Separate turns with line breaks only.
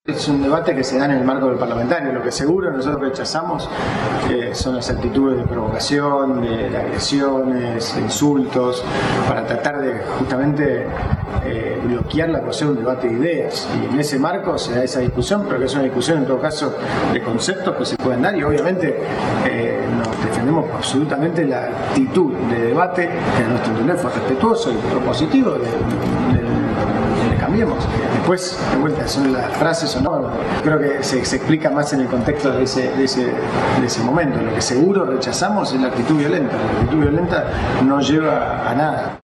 Es un debate que se da en el marco del parlamentario. Lo que seguro nosotros rechazamos son las actitudes de provocación, de agresiones, de insultos, para tratar de justamente bloquear la posibilidad de un debate de ideas. Y en ese marco se da esa discusión, pero que es una discusión en todo caso de conceptos que se pueden dar y obviamente nos defendemos absolutamente la actitud de debate que a nuestro entender fue respetuoso y propositivo de Cambiemos. Después, de vuelta, son las frases o no, creo que se explica más en el contexto de ese momento. Lo que seguro rechazamos es la actitud violenta. La actitud violenta no lleva a nada.